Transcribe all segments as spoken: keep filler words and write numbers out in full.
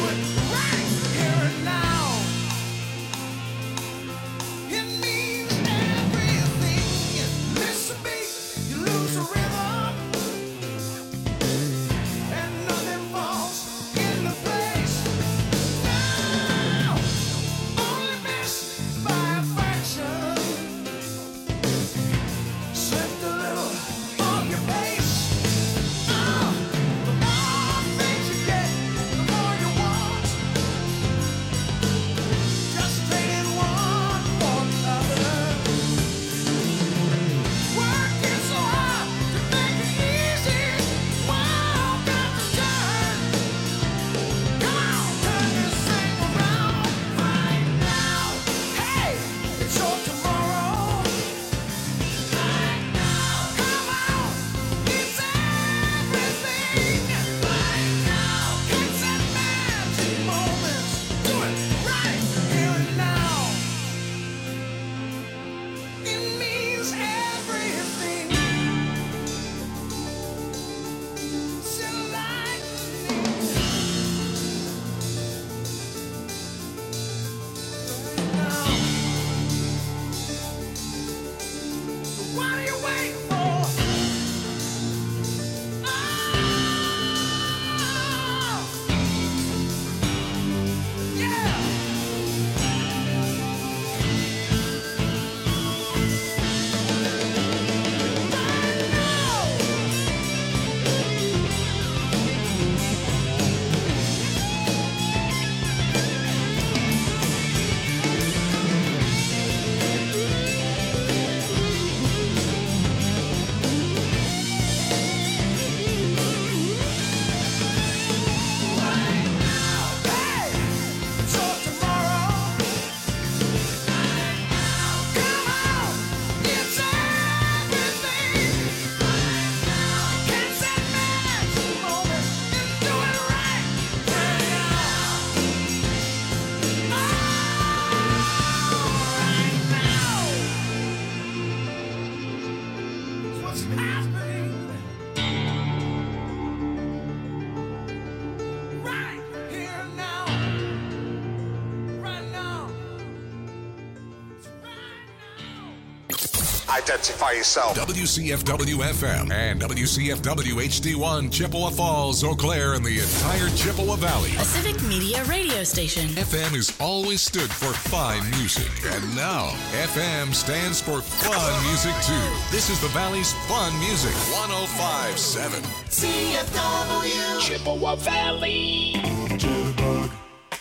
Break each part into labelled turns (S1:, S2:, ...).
S1: Identify yourself.
S2: W C F W F M and W C F W H D one, Chippewa Falls, Eau Claire, and the entire Chippewa Valley.
S3: A civic media radio station.
S2: F M has always stood for fine music. And now, F M stands for fun music, too. This is the Valley's fun music. one oh five point seven.
S4: C F W.
S5: Chippewa Valley.
S6: Jitterbug.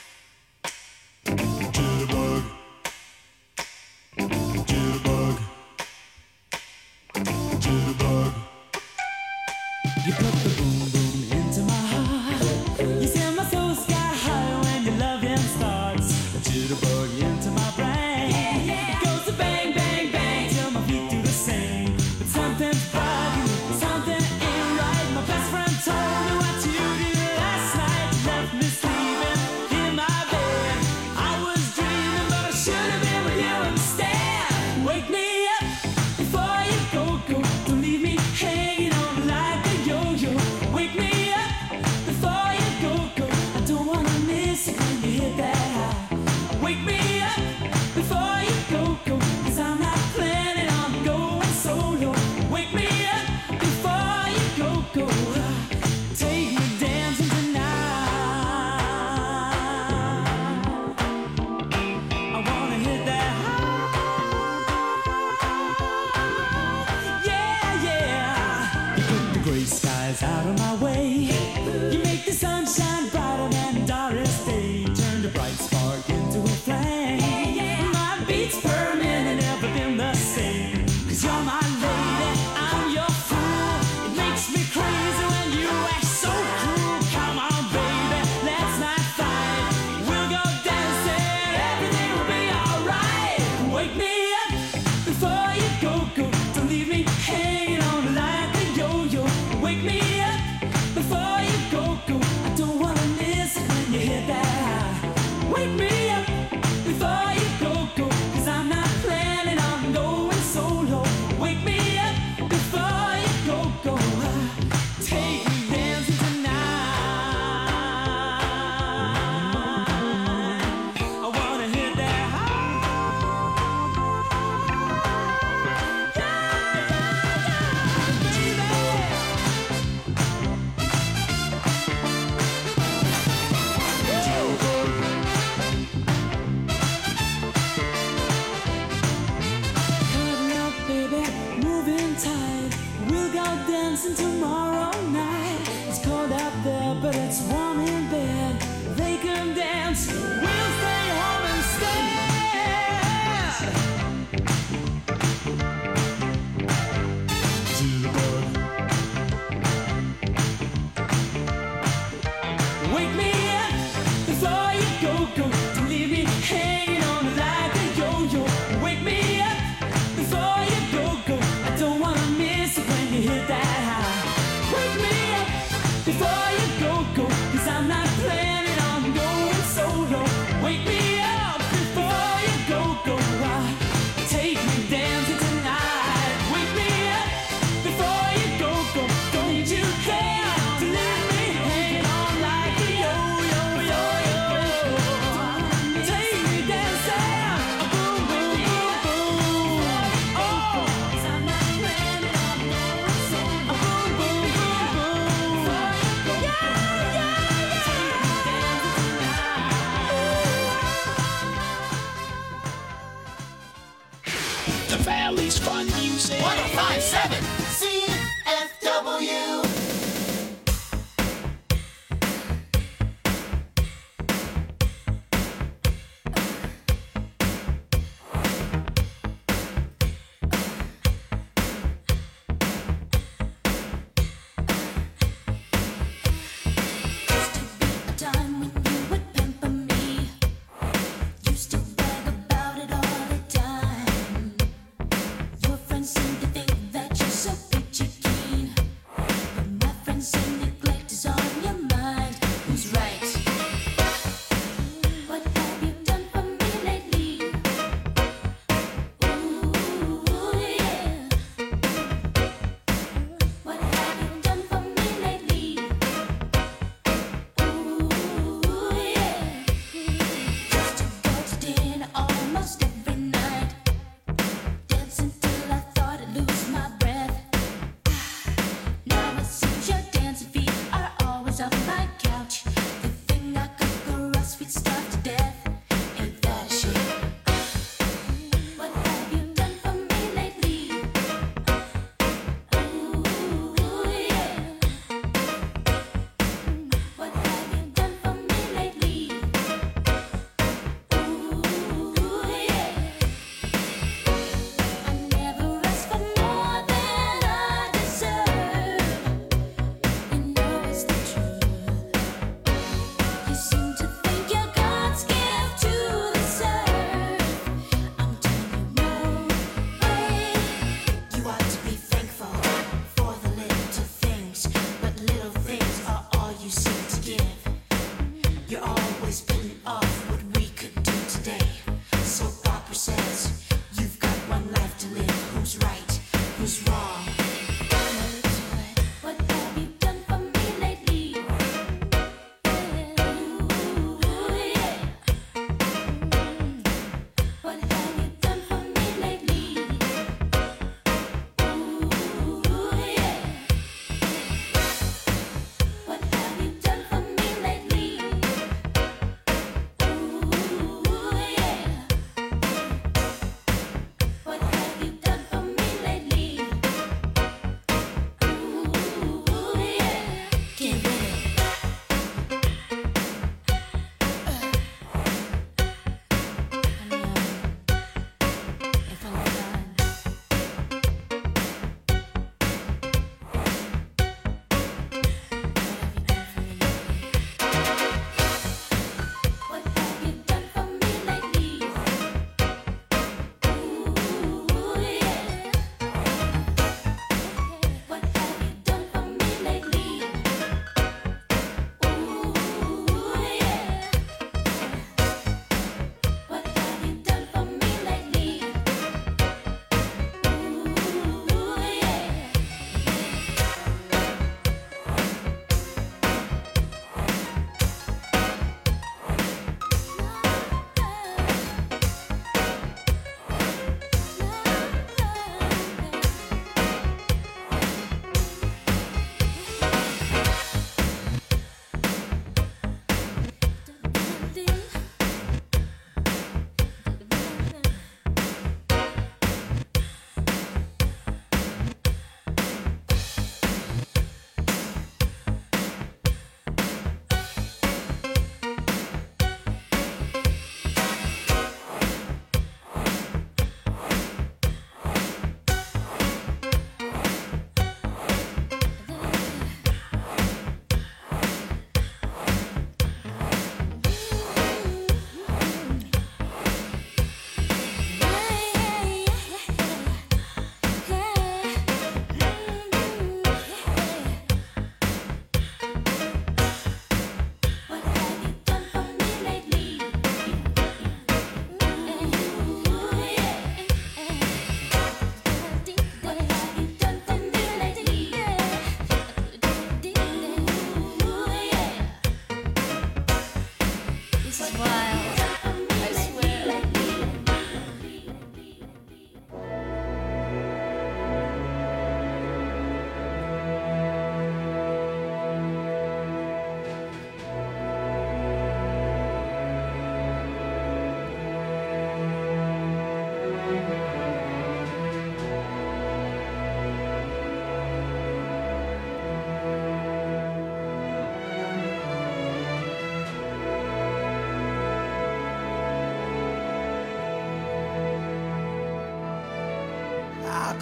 S6: Jitterbug. Jitterbug. Jitterbug.
S7: You put the boom boom into my heart. You send my soul sky high when your loving starts. A jitterbug into my brain. Yeah, yeah. It goes to bang, bang, bang till my feet do the same. But something's bugging, something ain't right. My best friend told me what you did last night. You left me sleeping in my bed. I was dreaming, but I should have been with you instead. Wake me up before you go, go. Don't leave me hanging on like a yo-yo. Wake me up before you go, go. before you go, go. Don't leave me hanging on like a yo-yo. Wake me up before you go, go. I don't wanna miss it when you hit that high. Wake me up before you go, go. Cause I'm not planning on going solo. Wake me up before you go, go. Ah, take me dancing tonight. Wake me up before you go, go. Don't need you there to leave me hanging on like a yo-yo, yo-yo. Take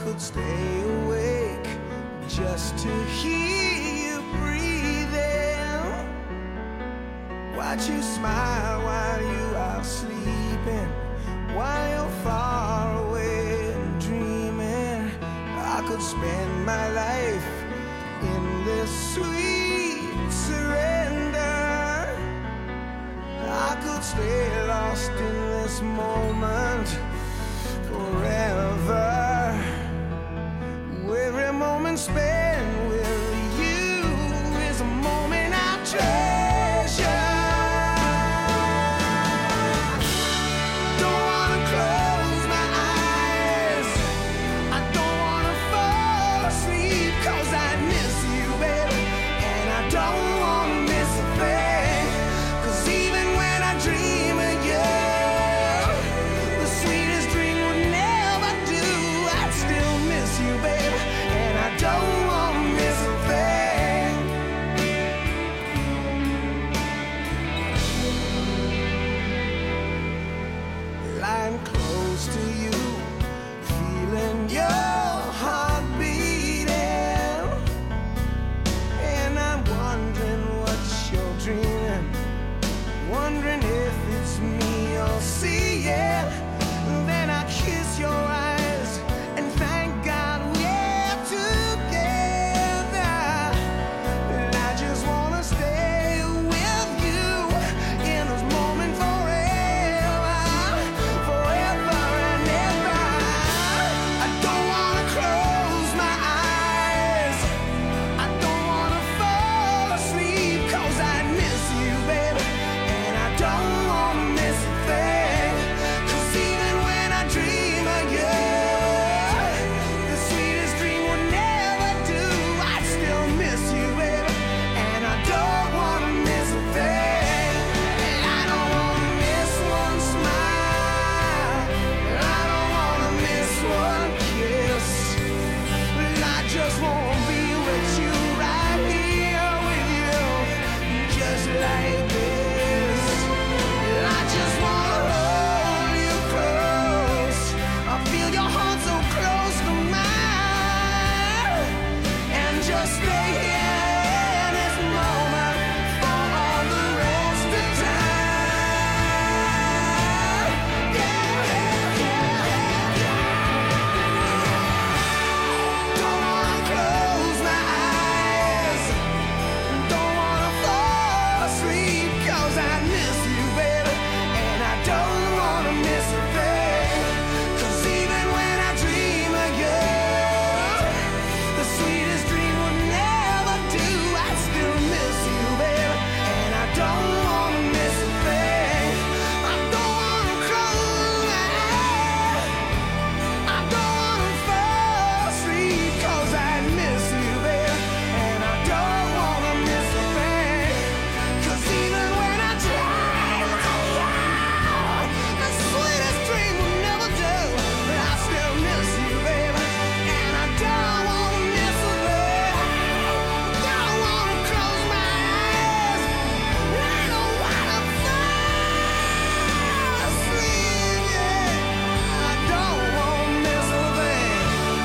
S1: could stay awake just to hear you breathing. Watch you smile while you are sleeping, while you're far away and dreaming. I could spend my life in this sweet surrender. I could stay lost in this moment forever. Every moment spent with you is a moment I treasure. Don't wanna close my eyes, I don't wanna fall asleep, 'cause I miss you, baby, and I don't wanna miss a thing. 'Cause even when I dream of you, the sweetest dream would never do. I'd still miss you, baby, and I don't wanna miss a thing. Lying close to you, feeling your heart beating, and I'm wondering what you're dreaming, wondering if it's me you're seeing. Then I kiss your eyes and thank God we're together. And I just wanna stay with you in this moment forever, forever and ever. I don't wanna close my eyes, I don't wanna fall asleep, 'cause I miss you, baby, and I don't wanna miss a thing. 'Cause even when I dream of you, the sweetest dream would never do. I'd still miss you, baby, and I don't wanna miss a thing. And I don't wanna miss one smile, and I don't wanna miss one kiss. And I just wanna be with you, right here with you, just like this. And I just wanna hold you close, I feel your heart so close to mine, and just stay here in this moment for all the rest of time. Yeah, yeah, yeah, yeah. Don't wanna close my eyes, don't wanna fall asleep, 'cause I miss you, baby, and I don't wanna miss a thing. 'Cause even when I dream of you, the sweetest dream would never do. I still miss you, baby, and I don't wanna miss a thing. I don't wanna close my eyes, I don't wanna fall asleep, 'cause I miss you, baby, and I don't wanna miss a thing. 'Cause even when I dream of you, the sweetest dream will never do. But I still miss you, baby, and I don't wanna miss a thing. Don't wanna close my eyes, I don't wanna fall asleep, yeah. I don't wanna miss a thing.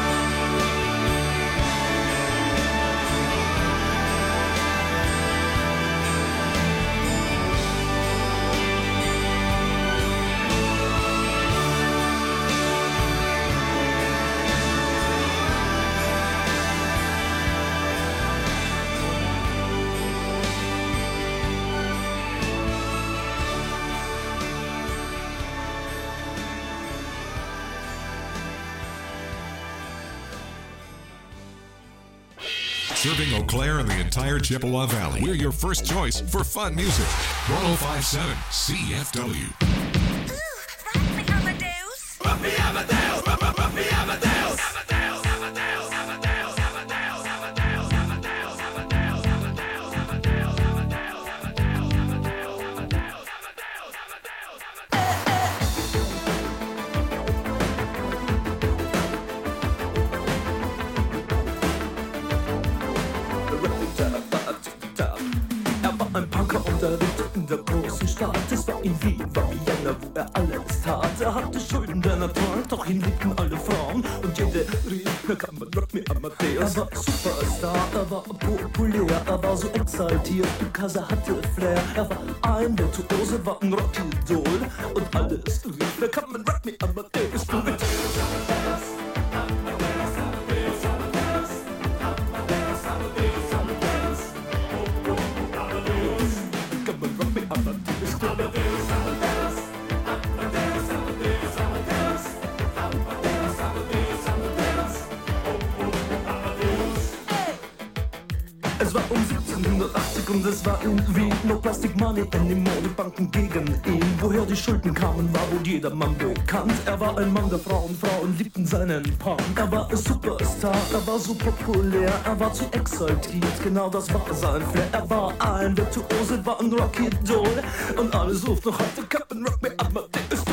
S2: Serving Eau Claire and the entire Chippewa Valley. We're your first choice for fun music. one oh five point seven C F W.
S8: Ein Punker unterrichtet in der großen Stadt. Es war in Wien, war Vienna, wo er alles tat. Er hatte Schulden der Natur, doch ihn liebten alle Frauen. Und jede rief Come and rock me, Amadeus. Er war Superstar, er war populär, er war so exaltiert, because er hatte Flair. Er war ein Virtuose, war ein Rockidol und alles lief. Come and rock me, Amadeus. Du mit Es war um siebzehnhundertachtzig und es war irgendwie no plastic money anymore. Die Banken gegen ihn. Woher die Schulden kamen, war wohl jedermann bekannt. Er war ein Mann der Frauen, Frauen liebten seinen Punk. Er war ein Superstar, er war so populär, er war zu exaltiert, genau das war sein Flair. Er war ein Virtuose, war ein Rockidol und alle suchten noch heute Captain Rock me Amadeus.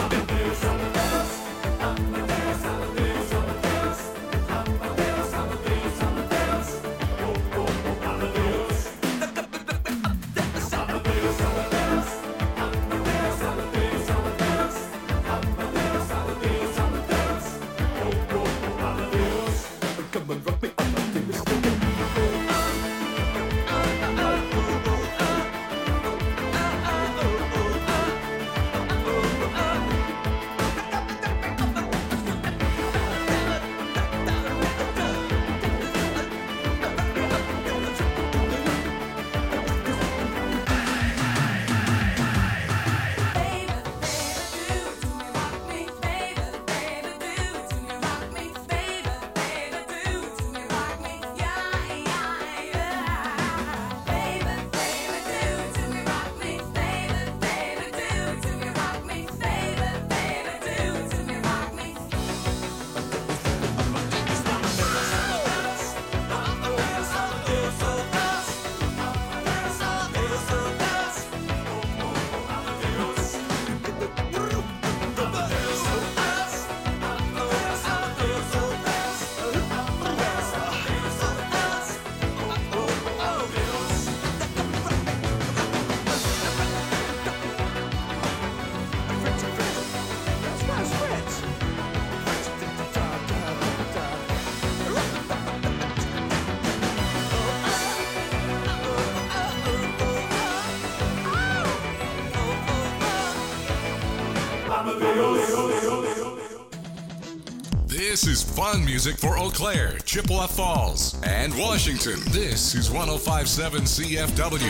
S2: This is fun music for Eau Claire, Chippewa Falls, and Washington. This is one oh five point seven C F W.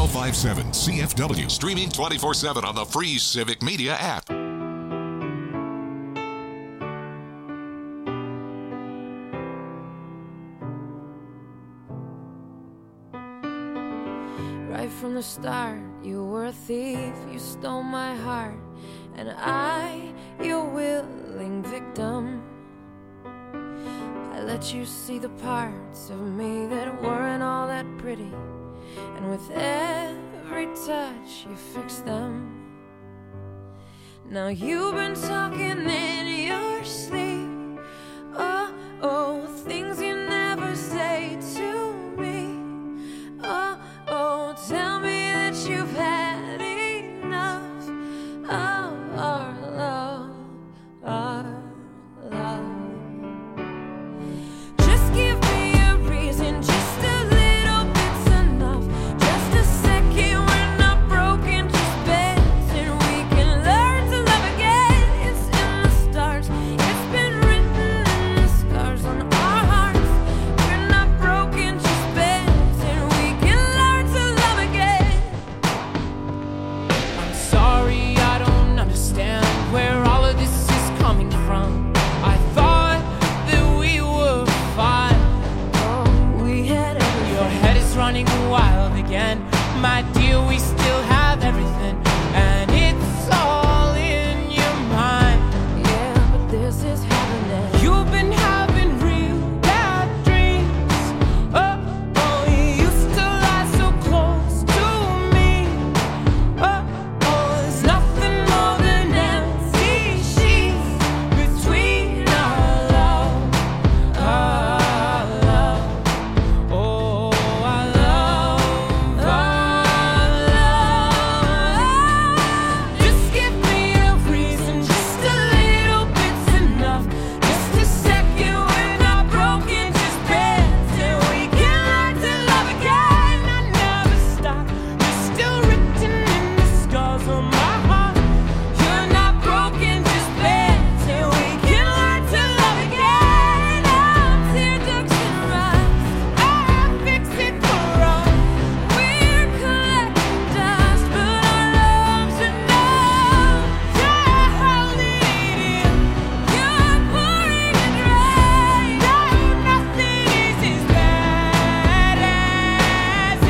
S2: oh five point seven C F W, streaming twenty-four seven on the free Civic Media app.
S9: Right from the start, you were a thief, you stole my heart, and I, your willing victim. I let you see the parts of me that weren't all that pretty, and with every touch you fixed them. Now you've been talking in your sleep, oh, oh, things you never say to me. Oh, oh, tell me that you've had enough of our love, our love. Just give me a reason, just a little bit's enough. Just a second, we're not broken, just bends, and we can learn to love again. It's in the stars, it's been written in the scars on our hearts. We're not broken, just bends, and we can learn to love again. I'm sorry, I don't understand where all of this is coming from. I thought that we were fine. Oh, we had everything. Your head is running wild again. My dear, we still have everything, and it's all in your mind. Yeah, but this is happening. You've been having real bad dreams. Oh, oh, you used to lie so close to me. Oh, oh, there's nothing more than empty sheets between our love, our love. Oh, our love, our love. Just give me a reason, just a little bit's enough. Just a second, we're not broken, just bends, and we can learn to love again. I never stop, you're still written in the scars on my heart. You're not broken, just bends, and we can learn to love again. Our tear ducts and rise, I'll fix it for us. We're collecting dust, but our love's enough. You're holding it in, you're pouring it dry. No, nothing is as bad as it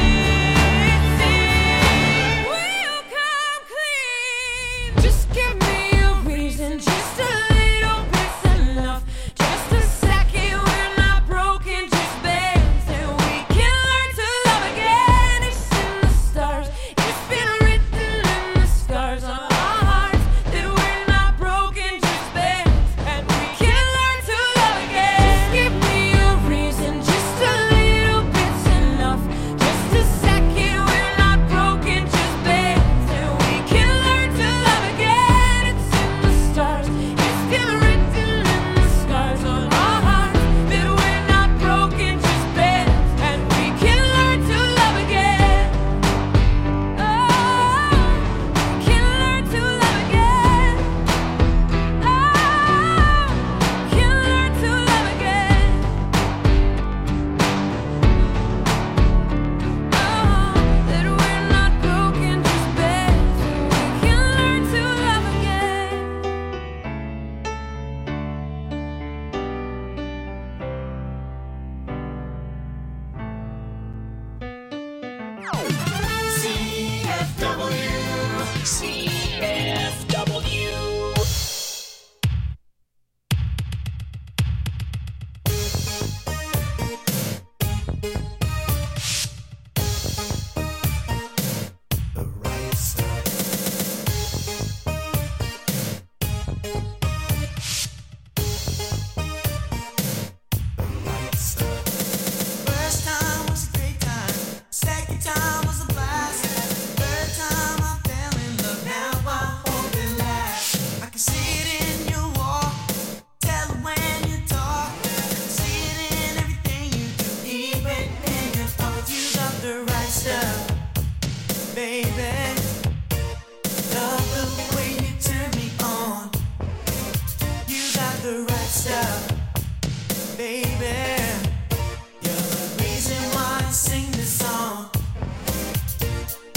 S9: seems. We'll come clean. Just give me a reason, just a little bit's enough. Just a second, we're not broken, just bends, and we can learn to love again. It's in the stars, it's been written in the scars on our hearts that we're not broken, just bends, and we can learn to love again. Just give me a reason, just a little bit's enough. Just a second, we're not broken, just bends, and we can learn to love again. It's in the stars, it's been written in the scars on our hearts that we're not broken, just bends, and we can learn to love again. Oh, we can learn to love again. Oh, we can learn to love again. Oh, that we're not broken, just bends, and we can learn to love again.
S4: C F W.
S5: C F W.
S1: The right stuff. The right stuff. First time was a great time. Second time was a blast. Third time I fell in love. Now I hope it lasts. I can see it in your walk. Tell it when you talk. See it in everything you do. Even in your thoughts, you got the right stuff. Baby, love the way you turn me on. You got the right stuff, baby. You're the reason why I sing this song.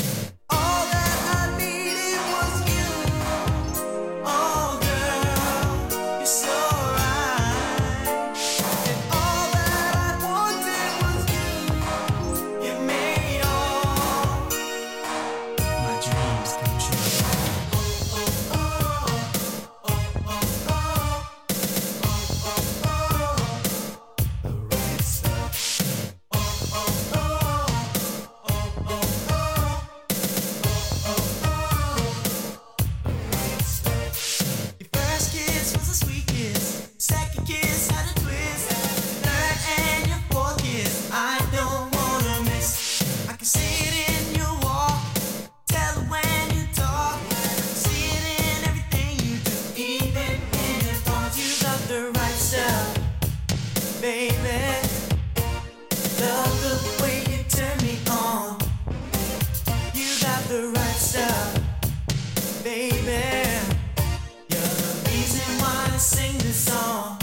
S1: the right stuff, baby. Love the way you turn me on. You got the right stuff, baby. You're the reason why I sing this song.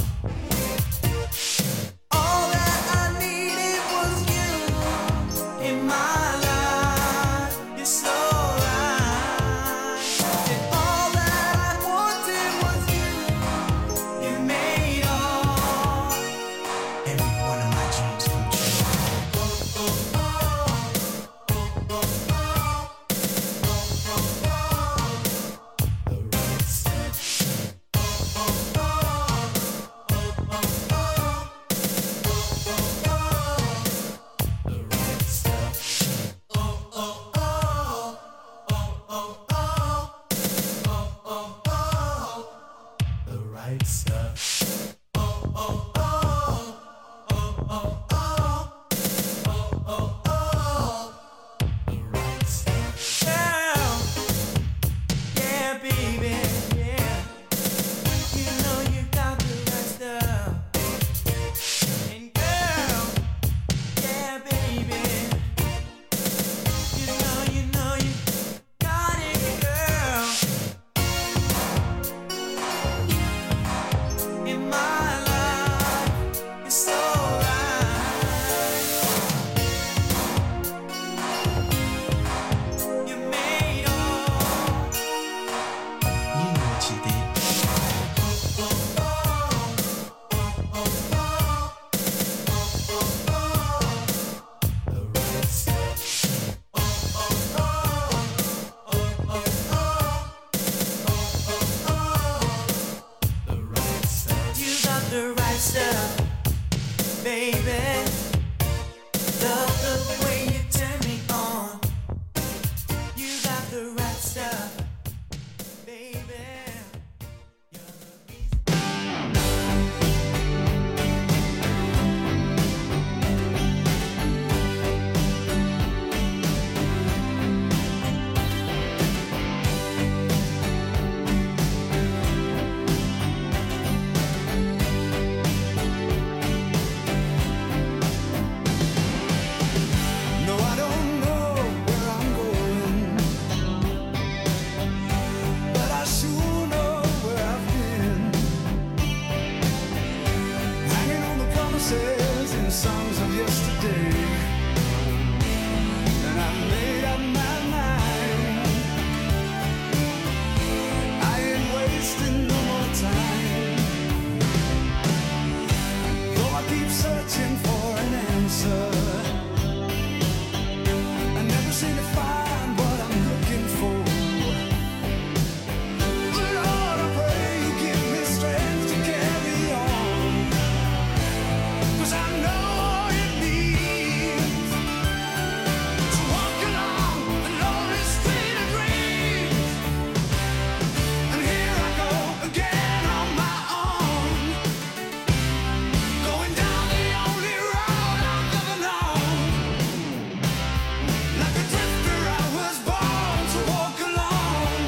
S1: All that I needed was you in my life. You're so right. And all that I wanted was you. You made all every one of my dreams come true. Oh, oh, oh. Oh, oh, oh. Oh, oh, oh. The right stuff. Oh, oh, oh. Oh, oh, oh. The right stuff. Oh, oh, oh. Oh, oh, oh. Oh, oh, oh. The right stuff. Oh, oh, oh. Oh, oh, oh. Oh, oh, oh. The right stuff. Yeah, yeah, baby, yeah. You know you got the right stuff. And girl, yeah, baby. You know, you know you got it, girl. In my life, you're so right. You made all. You know what you did. Oh, oh, oh. Oh, oh, oh. Oh, oh, oh. The right stuff. Oh, oh, oh. Oh, oh, oh. Oh, oh, oh. The right stuff. You got the right stuff, baby. Love the way you turn me on. You got the right stuff, baby. You're the reason. No, I don't know where I'm going, but I sure know where I've been. Hanging on the promises and songs of yesterday, and I made up my mind. I ain't wasting no more time. Though I keep searching for an answer, I never seem to find what I'm looking for. Lord, I pray you give me strength to carry on, 'cause I know all it needs to walk along the lonely street of dreams. And here I go again on my own, going down the only road I've ever known. Like a drifter, I was born to walk alone.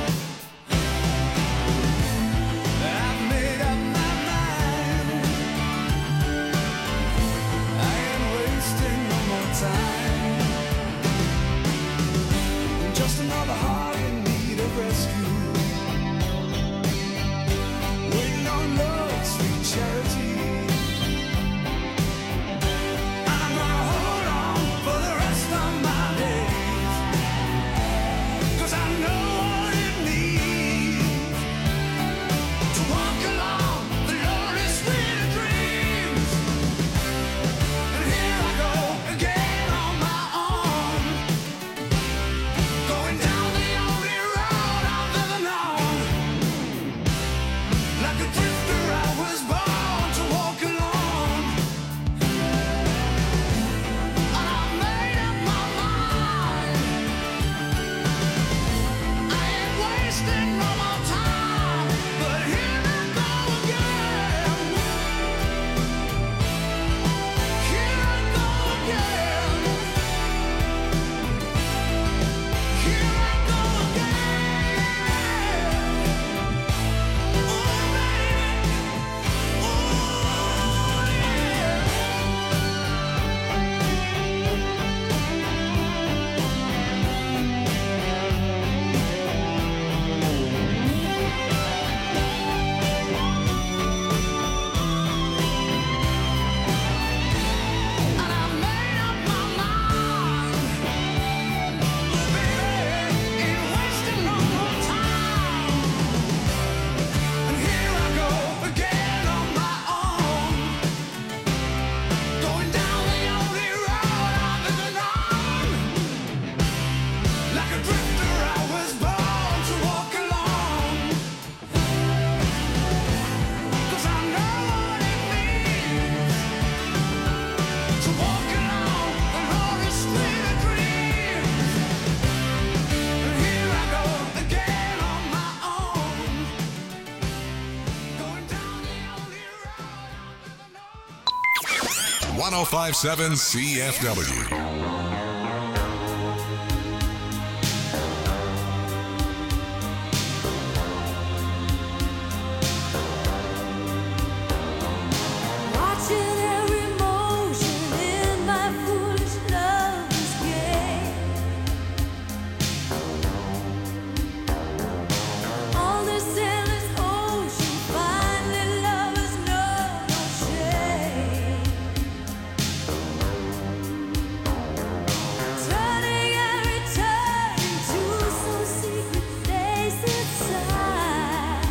S1: I've made up my mind. I ain't wasting no more time. Just another heart in need of rescue, waiting on love's sweet charity. I'm gonna hold on for the rest of my days, 'cause I know all it needs to walk along the lonely street of dreams. And here I go again on my own, going down the only road I've ever known. Like a drifter, I was born to
S2: one oh five point seven C F W.
S9: Watching every motion in my foolish lover's game. On this endless ocean, finally lovers know no shame. Turning and returning to some secret place inside.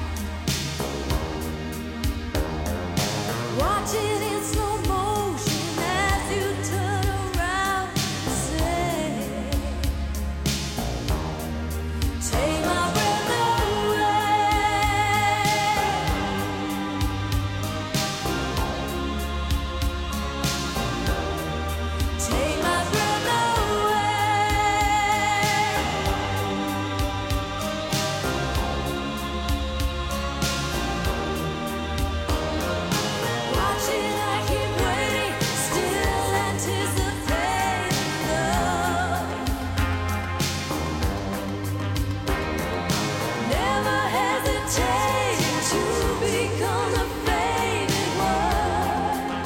S9: Watching in slow motion as you turn around and say, take my breath away. Take my breath away. Watching, I keep waiting, still anticipating love. Never hesitating to become the faded one.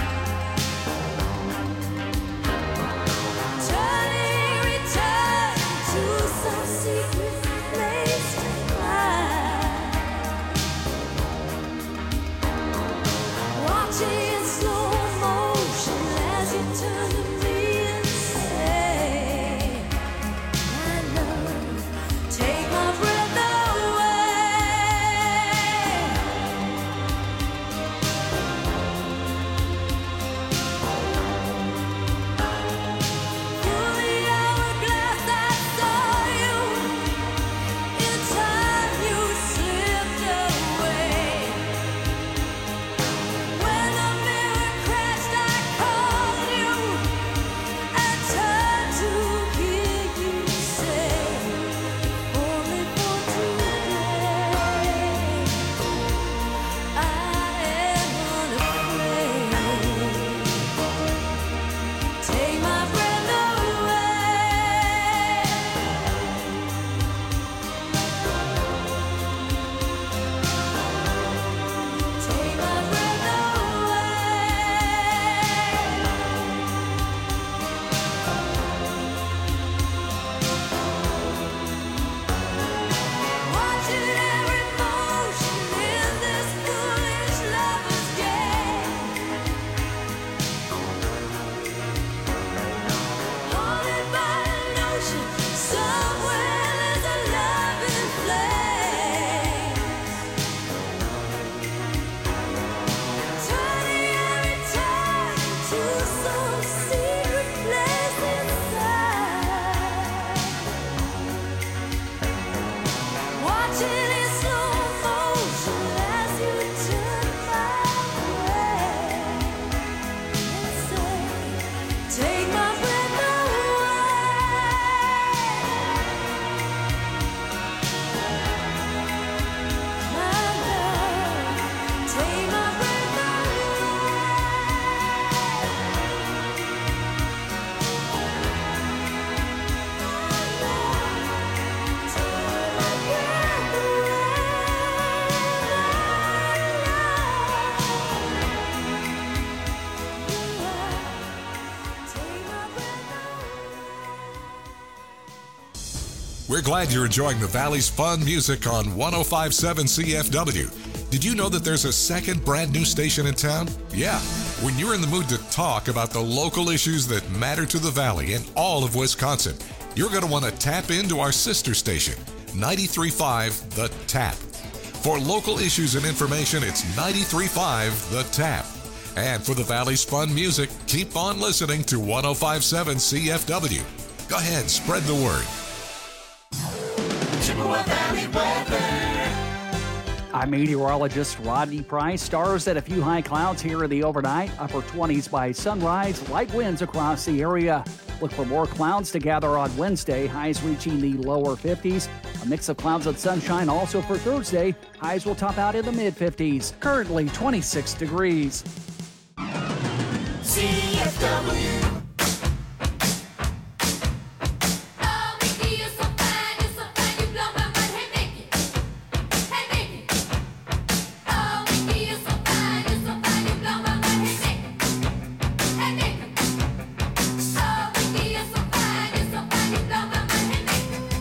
S9: Turning, returning to some secret place to hide. Watching in slow motion as you turn to me and say, my love, take my breath away. Through the hourglass I saw you. In time you slipped away. When the mirror crashed, I called you. I turned to hear you say, only for today. I am unafraid. Take my breath away. Take my breath away. Watching every motion in this foolish lover's game. Haunted by a notion, somewhere there's a loving flame. Turning and returning to some secret place inside. Watching in slow motion as you turn my way and say, take my breath away. My love, take my breath away.
S2: We're glad you're enjoying the Valley's fun music on one oh five point seven C F W. Did you know that there's a second brand new station in town? Yeah. When you're in the mood to talk about the local issues that matter to the Valley and all of Wisconsin, you're going to want to tap into our sister station, ninety-three point five The Tap. For local issues and information, it's ninety-three point five The Tap. And for the Valley's fun music, keep on listening to one oh five point seven C F W. Go ahead, spread the word.
S4: Chippewa Valley weather.
S10: I'm meteorologist Rodney Price. Stars at a few high clouds here in the overnight. Upper twenties by sunrise. Light winds across the area. Look for more clouds to gather on Wednesday. Highs reaching the lower fifties. A mix of clouds and sunshine also for Thursday. Highs will top out in the mid fifties. Currently twenty-six degrees.
S4: F W.
S9: Oh, Mickey, you're so fine, you're so fine, you blow my mind. Hey, Mickey, hey, Mickey. Oh, Mickey, you're so fine, you're so fine, you blow my mind. Hey, Mickey, hey, Mickey. Oh, Mickey, you're so fine, you're so fine, you blow my mind. Hey, Mickey.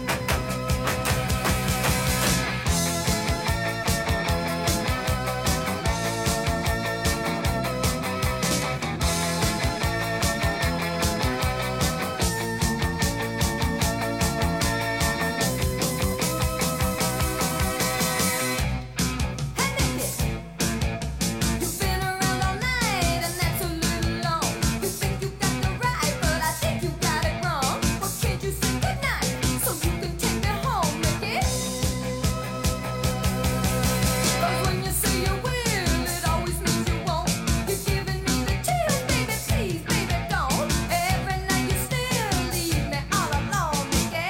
S9: You've been around all night, and that's a little long. You think you got the right, but I think you got it wrong. Well, can't you say goodnight so you can take me home, Mickey? 'Cause when you say you will, it always means you won't. You're giving me the chills, baby, please, baby, don't. Every night you still leave me all alone, Mickey.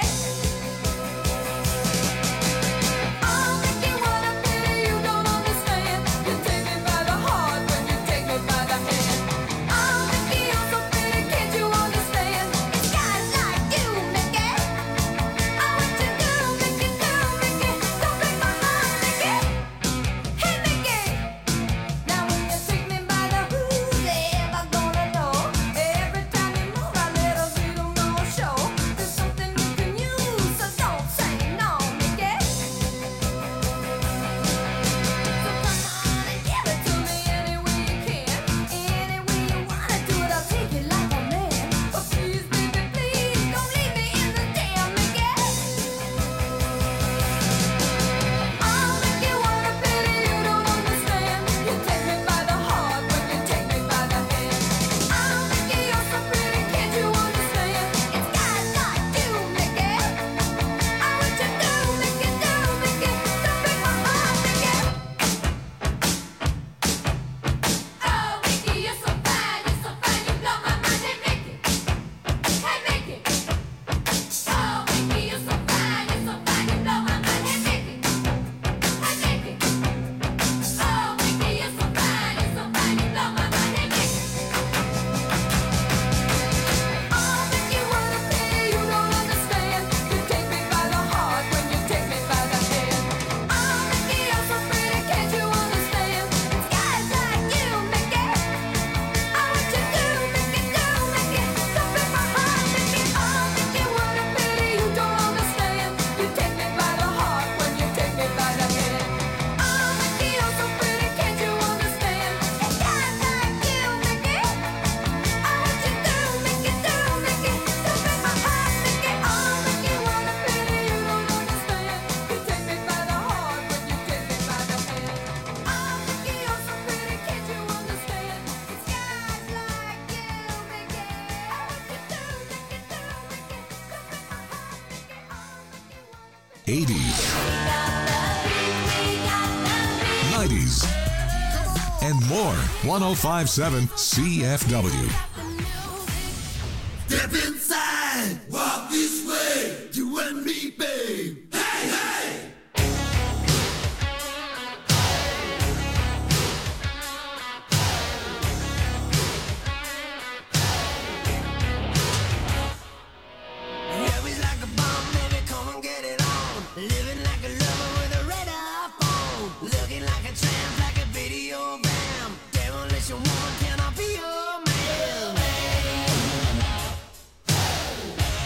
S9: Oh, Mickey, what a pity you don't understand. You take me by the heart when you take me by the hand. Oh, Mickey, you're so pretty, can't you understand? It's guys like you, Mickey. Oh, what you do, Mickey, do, Mickey. Don't break my heart, Mickey. Hey, Mickey. Now when you take me by the who's ever gonna know? Every time you move, I let a little more show. There's something you can use, so don't say no, Mickey. So come on and give it to me any way you can. Any way you wanna do it, I'll take it like a man. But please, baby, please, don't leave me in the damn, Mickey. Oh, Mickey, what a pity you don't understand. You take me by the heart when you take me by the hand. Oh, Mickey, you're so pretty, can't you understand? It's guys like you, Mickey. Oh, what you do, Mickey, do, Mickey. Don't break my heart, Mickey. Oh, Mickey, you're so fine, you're so fine, you blow my mind. Hey, Mickey, hey, Mickey. Oh, Mickey, you're so fine, you're so fine, you blow my mind. Hey, Mickey, hey, Mickey. Oh, Mickey, you're so fine, you're so fine, you blow my mind. Hey, Mickey. Oh, Mickey, what a pity you don't understand. You take me by the heart when you take me by the hand. Oh, Mickey, you're so pretty, can't you understand? It's guys like you, Mickey. Oh, what you do, Mickey, do, Mickey. Don't break my heart, Mickey. Oh, Mickey, what a pity you don't understand. You take me by the heart when you take me by the hand. Oh, Mickey, you're so pretty, can't you understand? It's guys like you, Mickey. Oh, what you do, Mickey, do, Mickey. Don't break my heart, Mickey. Oh, Mickey, what a pity you don't understand. You take me by the heart when you take me by the hand. Oh, Mickey, you're so pretty, can't you understand? It's guys like you, Mickey. Oh, what you do, Mickey, do, Mickey. Don't break my heart, Mickey. Oh, Mickey, what a pity.
S2: eighties, nineties, and more. one oh five point seven C F W.
S1: Step inside, walk this way, you and me, babe. Hey, hey! Always like a bomb, baby, come and get it on. Living like a lover with a radar phone. Looking like a tramp, like a video bam. Demolition woman, can I be your man?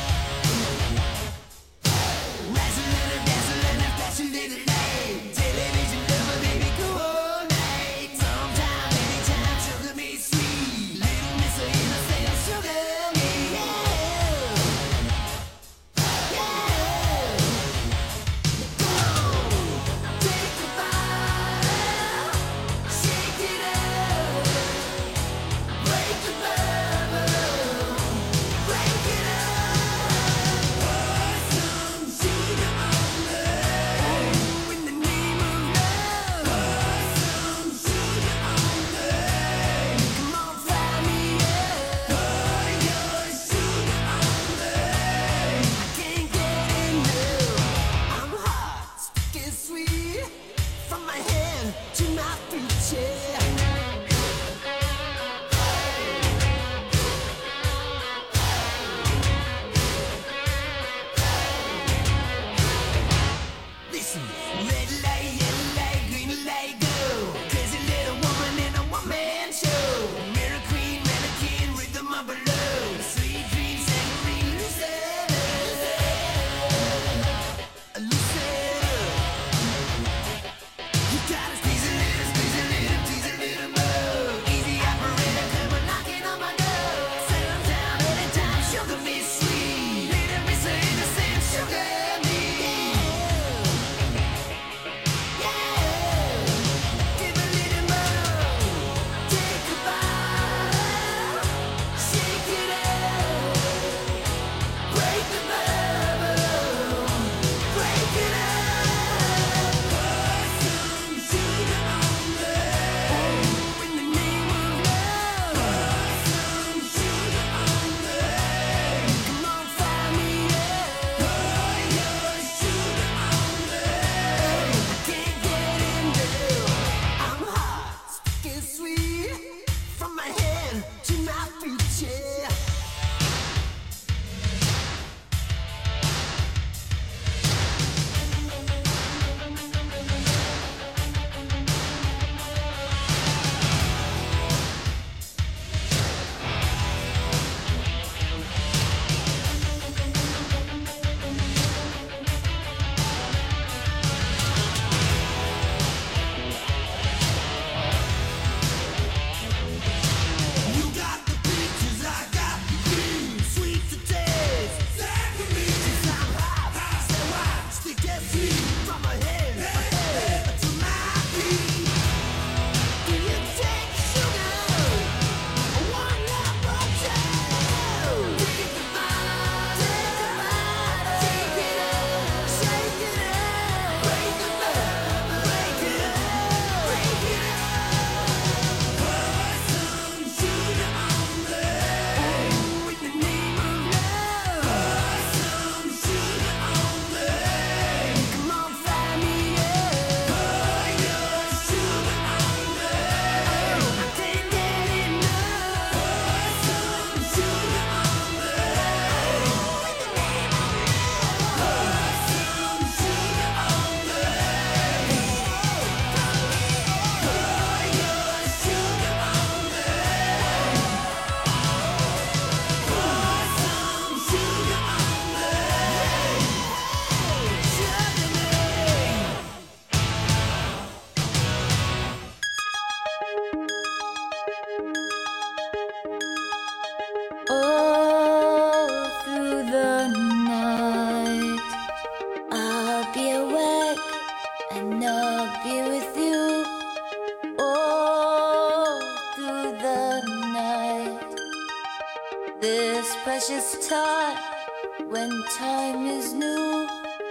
S1: from my head to my feet, yeah.
S9: All through the night, I'll be awake and I'll be with you. All through the night, this precious time when time is new.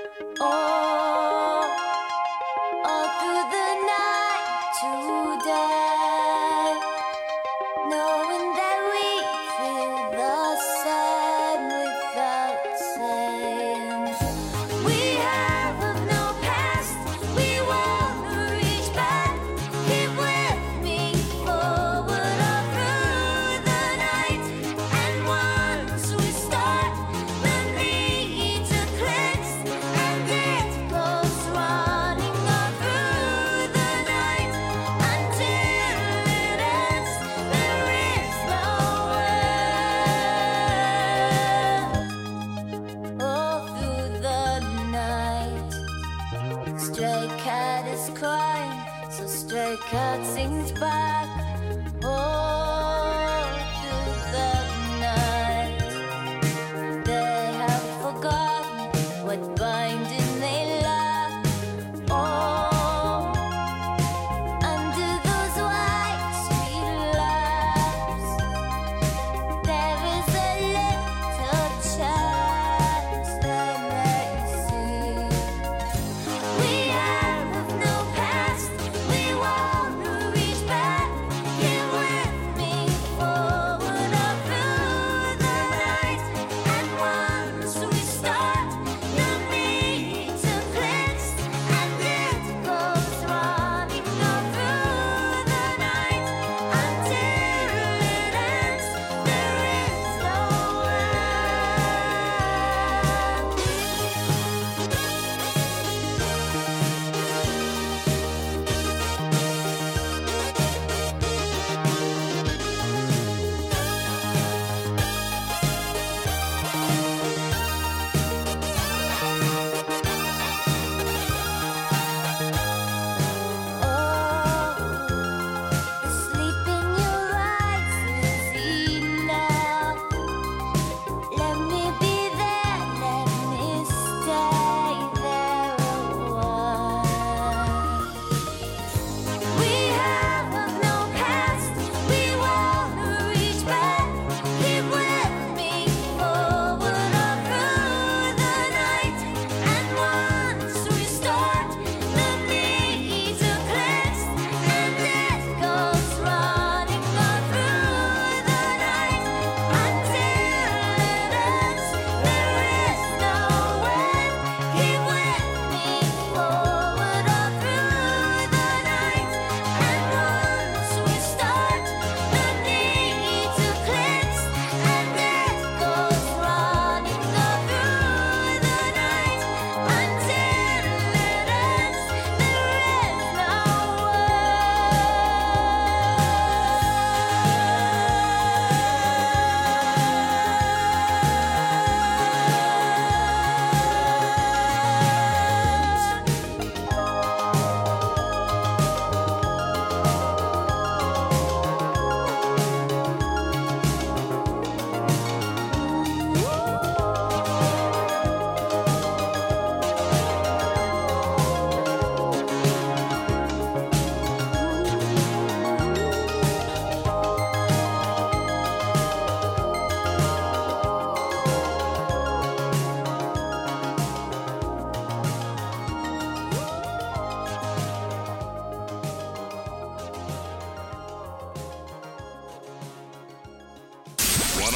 S9: All, all through the night today, knowing that we feel the same without saying. We have of no past, we wanna reach back. Keep with me forward all through the night. And once we start, the need to cleanse, and it goes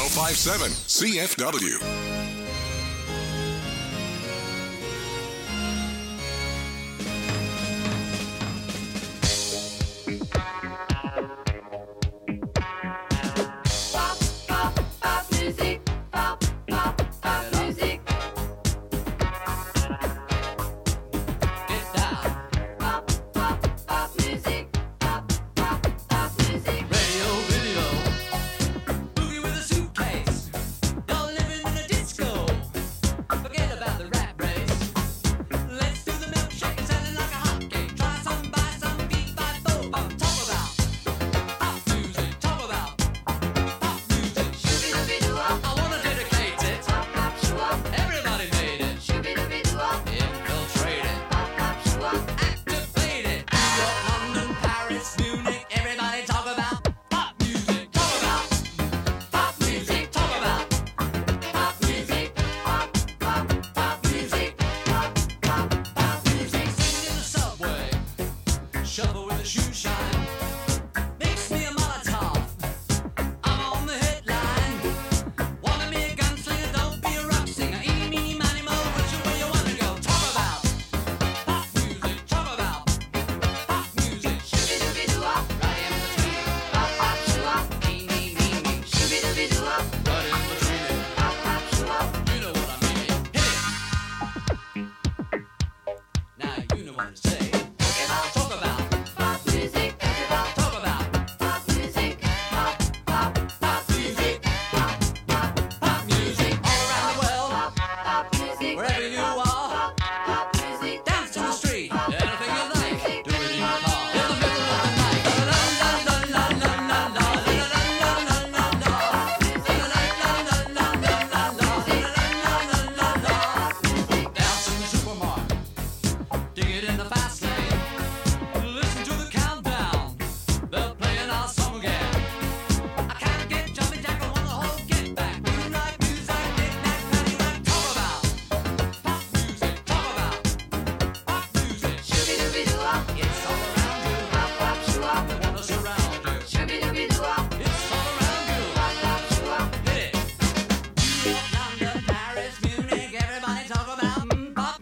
S2: oh five seven C F W.